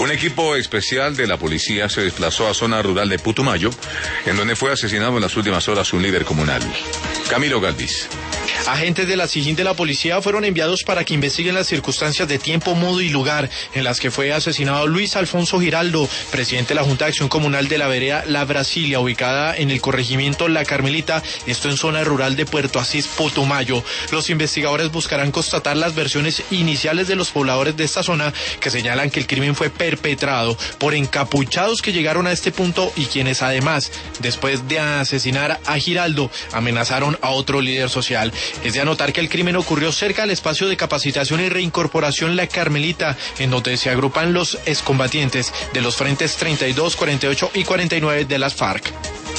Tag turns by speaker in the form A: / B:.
A: Un equipo especial de la policía se desplazó a zona rural de Putumayo, en donde fue asesinado en las últimas horas un líder comunal. Camilo Galvis.
B: Agentes de la SIJIN de la policía fueron enviados para que investiguen las circunstancias de tiempo, modo y lugar en las que fue asesinado Luis Alfonso Giraldo, presidente de la Junta de Acción Comunal de la vereda La Brasilia, ubicada en el corregimiento La Carmelita, esto en zona rural de Puerto Asís, Putumayo. Los investigadores buscarán constatar las versiones iniciales de los pobladores de esta zona, que señalan que el crimen fue perpetrado por encapuchados que llegaron a este punto y quienes además, después de asesinar a Giraldo, amenazaron a otro líder social. Es de anotar que el crimen ocurrió cerca del espacio de capacitación y reincorporación La Carmelita, en donde se agrupan los excombatientes de los frentes 32, 48 y 49 de las FARC.